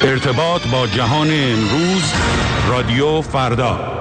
ارتباط با جهان امروز، رادیو فردا.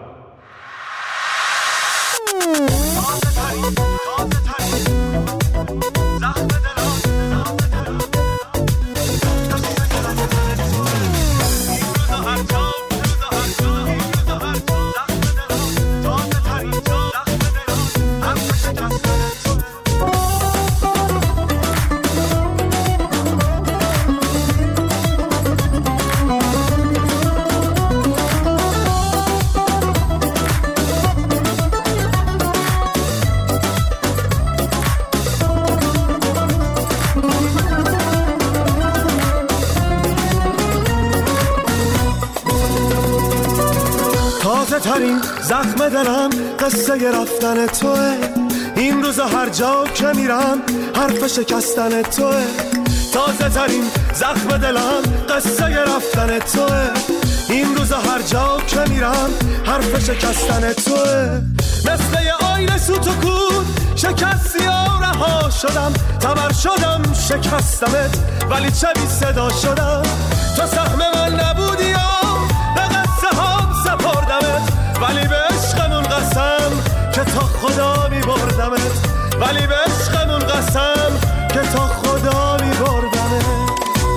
ترین زخم دلم قصه رفتن توه. این روزا هر جا که میرم حرف شکستن توه. تازه ترین زخم دلم قصه رفتن توه. این روزا هر جا که میرم حرف شکستن توه. مثل یه آینه سوت و کود شکستی و رها شدم. تبر شدم شکستمت ولی چه بی صدا شدم. تو سهم من نبودی و به قصه هم سپردمت. ولی به عشقمون قسم که تا خدا می بردمت. ولی به عشقمون قسم که تا خدا می بردمت.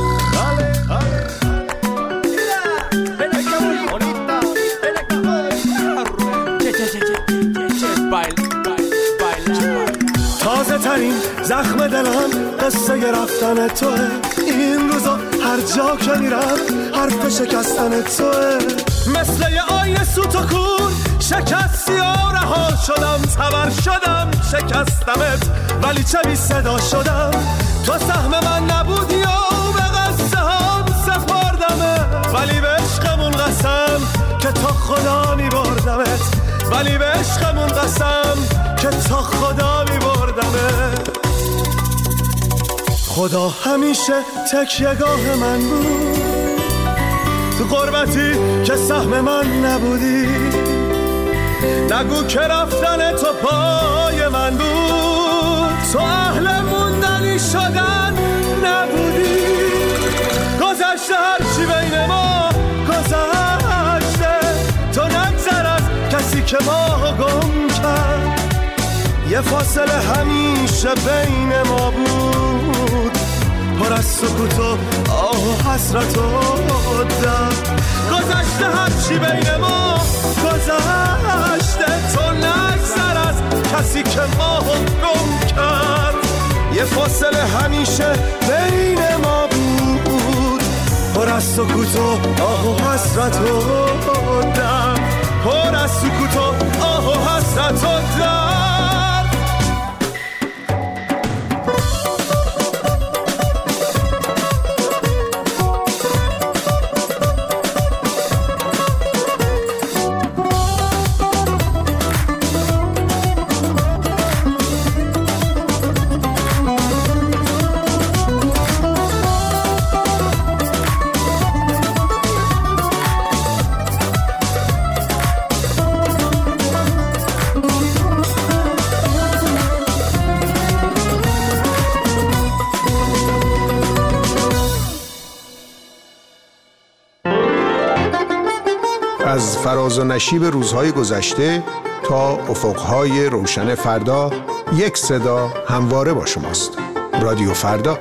تازه ترین زخم دلم قصه رفتن توه. این روزا هر جا که میرم حرف شکستن توه. مثل یه آینه سوت و کور شکستی و رها شدم. تبر شدم شکستمت ولی چه بی صدا شدم. تو سهم من نبودی و به قصه هم سپردمت. ولی به عشقمون قسم که تا خدا می بردمت. ولی به عشقمون قسم که تا خدا می بردمت. خدا همیشه تکیه‌گاه من بود. تو غربتی که سهم من نبودی. نگو که رفتن تو پای من بود. تو اهل موندنی شدن نبودی. گذشته هرچی بین ما گذشته. تو نگذر از کسی که ما گم کرد. یه فاصله همیشه بین ما بود. پر از سکوت و آه و حسرت و درد. گذشته هرچی بین ما گذشته. تو نگذر از کسی که ما گم کرد. یه فاصله همیشه بین ما بود. پر از سکوت و آه و حسرت و درد. پر از سکوت و آه و حسرت و درد. از فراز و نشیب روزهای گذشته تا افقهای روشن فردا، یک صدا همواره با شماست. رادیو فردا.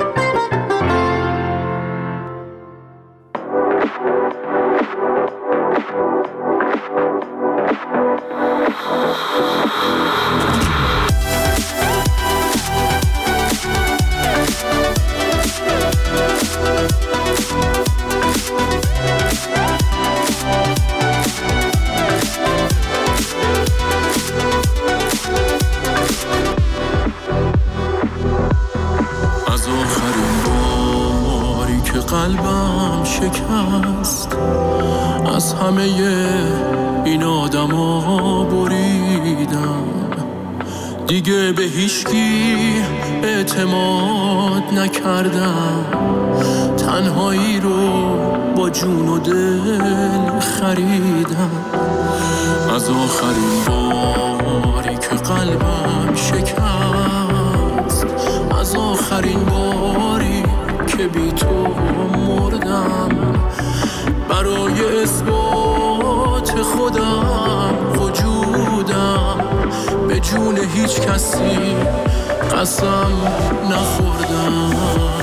قلبم شکست. از همه این آدما بریدم. دیگه به هیچکی اعتماد نکردم. تنهایی رو با جون و دل خریدم. از آخرین باری که قلبم شکست. از آخرین باری که بی تو مردم، برای اثبات خودم وجودم به جون هیچ کسی قسم نخوردم.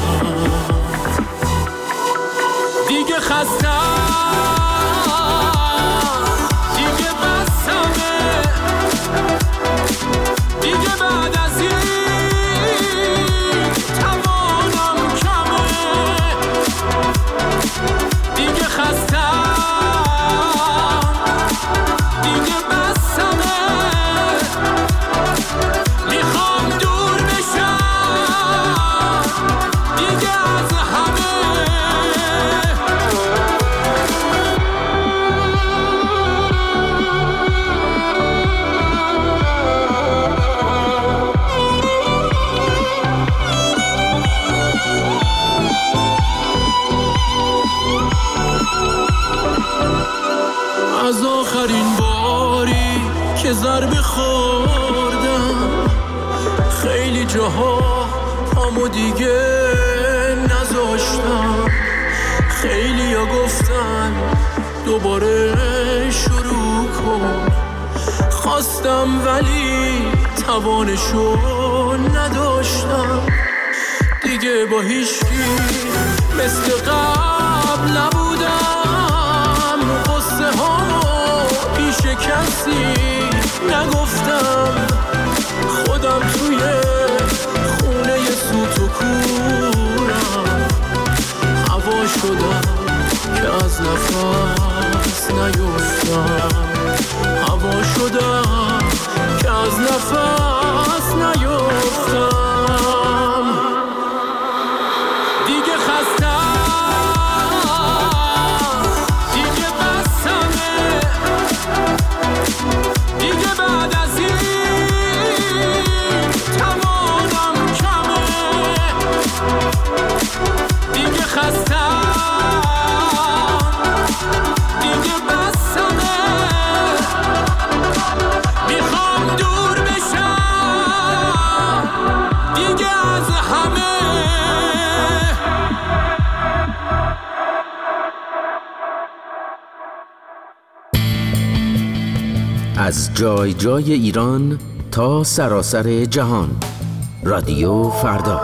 دیگه خستم، دیگه بسمه، دیگه بعد از این توانم کمه. دیگه خستم، دیگه بسمه، میخوام دور بشم دیگه از همه. از آخرین باری که ضربه خوردم خیلی جاها پامو دیگه نذاشتم. خیلی ها گفتن دوباره شروع کن، خواستم ولی توانشو نداشتم. دیگه با هیچکی مثل قبل نبودم، قصه ها پیش کسی نگفتم. خودم توی خونه سوت و کورم هوا شدم که از نفس نیفتم. هوا شدم که از نفس نیفتم. دیگه خستم، دیگه بسمه، دیگه بعد از این توانم کمه. دیگه خستم، دیگه بسمه، میخوام دور بشم دیگه از همه. از جای جای ایران تا سراسر جهان، رادیو فردا.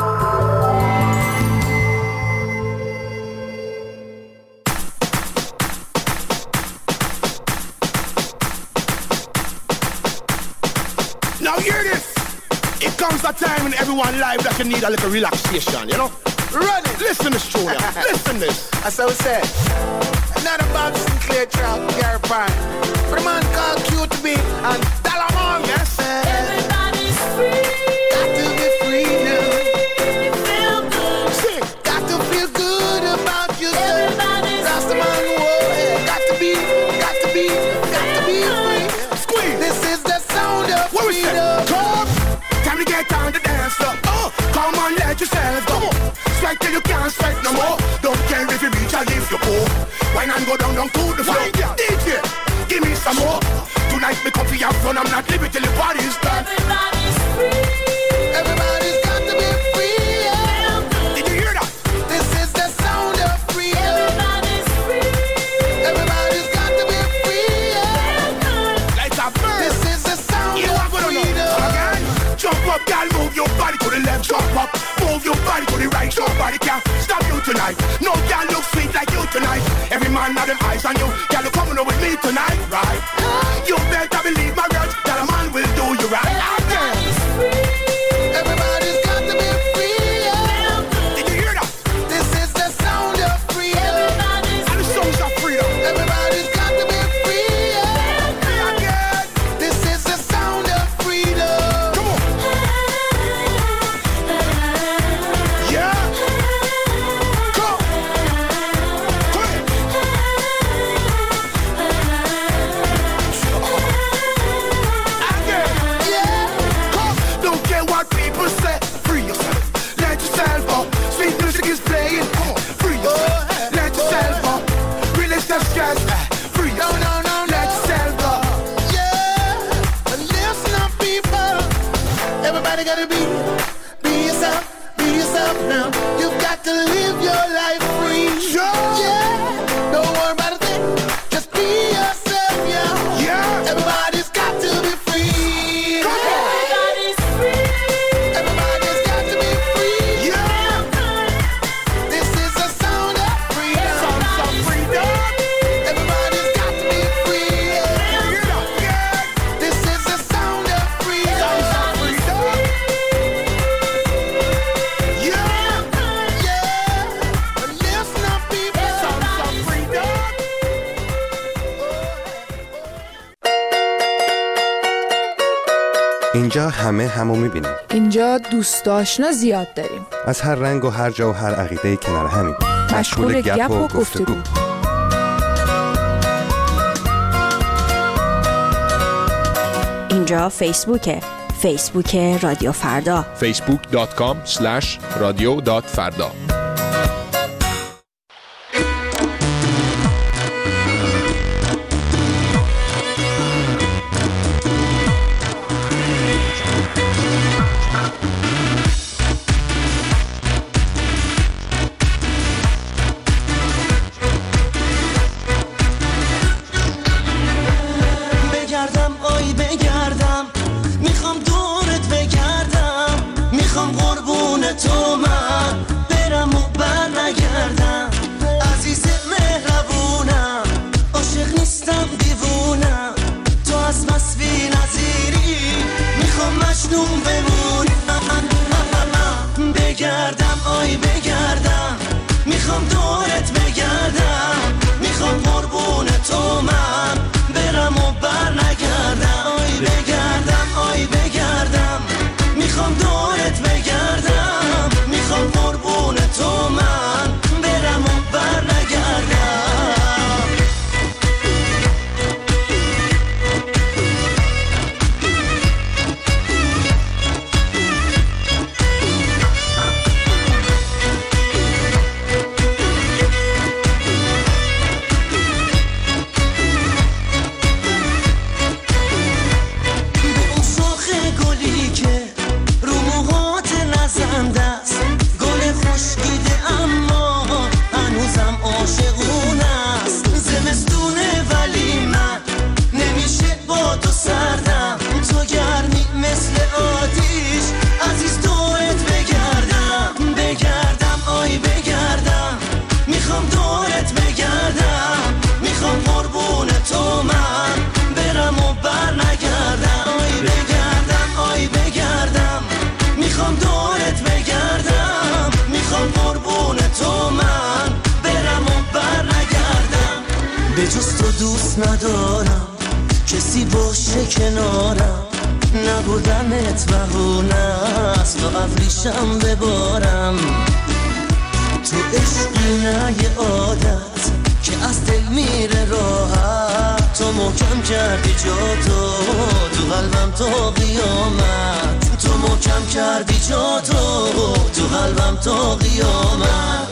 Now hear this. It comes a time in everyone's life that you need a little relaxation, you know? Ready? Listen to Studio. Listen this. That's how we say. Another Bob Sinclair track, Gary Pine. For the man called Q2B and Dalamon. Yes, sir. Everybody's free. Got to be free now. Feel good. Sing. Got to feel good about yourself. Everybody's that's the man who got to be free. Squeeze. This is the sound of What we say? freedom. Come. Time to get on the dance floor. Come on, let yourself go. Strike till you can't strike no more. Don't care if you reach or if you go. Wine and go down to the floor. DJ, give me some more. Tonight me coffee and fun. I'm not leaving till the party's done. Everybody's free. Everybody's got to be free. Yeah. Did you hear that? This is the sound of freedom. Everybody's free. Everybody's got to be free. Yeah. Like a bird. This is the sound You of are gonna freedom. know. Again. Jump up, girl, move your body to the left. Jump up, move your body to the right. Nobody can stop you tonight. No girl look sweet like you tonight. Every man have them eyes on you. Girl, you coming up with me tonight, right? You better believe my words. That a man will do you right. Everybody's free. Everybody's got to be free. Yeah. Did you hear that? This is the sound of freedom. And the songs of freedom. Everybody's got to be free. Yeah. Again. This is the sound of freedom. Come on. Yeah. Come. Come in. Again. Yeah. Come. Don't care what people say. Free yourself. Let yourself up. Sweet music is playing. Come on. Free yourself. Let yourself up. Release the stress. Free yourself. No. Let yourself up. Yeah. And listen up, people. Everybody gotta be yourself now. You've got to live اینجا همه همو میبینیم. اینجا دوست آشنا زیاد داریم. از هر رنگ و هر جا و هر عقیده کنار همیم. مشغول گپ و گفتگو. اینجا فیسبوکه. فیسبوک رادیو فردا. facebook.com/radio.farda. ندارم کسی باشه کنارم، نبودنت بهونه است تا ابریشم ببارم. تو عشقی نه یه عادت که از دل میره راحت، تو محکم کردی جا تو قلبم تا قیامت، تو محکم کردی جا تو قلبم تا قیامت.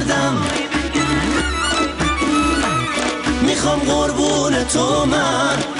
میخوام قربون تو من